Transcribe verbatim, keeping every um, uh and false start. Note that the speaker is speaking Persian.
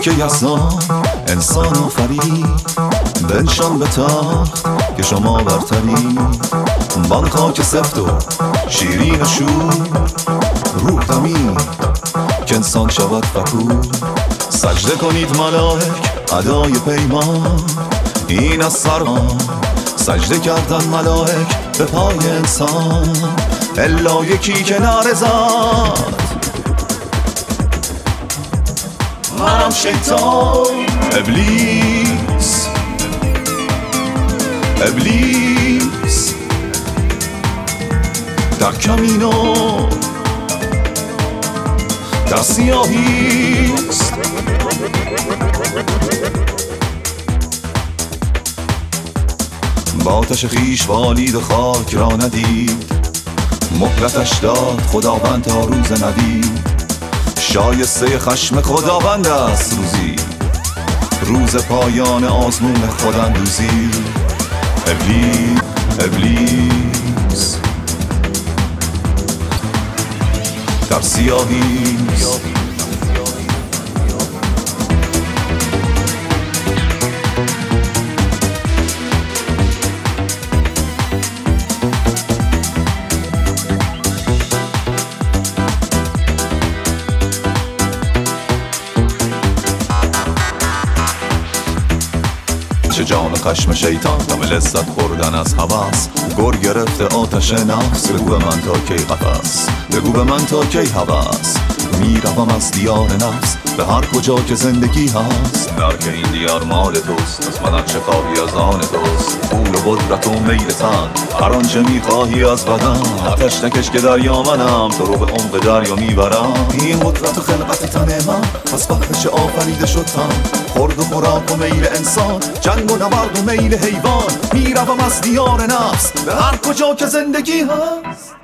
که یزدان انسان آفرید بنشان به تخت که شما برتری. بان خاک سفت و شیرین شور روح دمید که انسان شود فکور. سجده کنید ملائک ادای پیمان این از سرمان سجده کردن ملائک به پای انسان الا یکی که نرزد. منم شیطان ابلیس ابلیس در کمین و در سیاهیست. با آتش خویش بالید و خاک را ندید مهلتش داد خداوند تا روز ندید. شایسته خشم خداوند است روزی روز پایان آزمون خوداندوزی. ابلیس ابلیس در سیاهیست. چه جان خشم شیطان دم لذت خوردن از هوس. گر گرفته آتش نفس بگو به من تا کی قفس بگو به من تا کی هوس. میروم از دیار نفس به هر کجا که زندگی هست. در که این دیار مال توست از من چه خواهی از آن توست. پول و قدرت و میل تن هر آنچه میخواهی از بدن. آتش نکش که دریا منم تو رو به عمق دریا میبرم. این قدرت و خلقت تن من پس بخش آفریده شد تن. خورد و خوراک و میل انسان جنگ و نبرد و میل حیوان. میروم از دیار نفس به هر کجا که زندگی هست.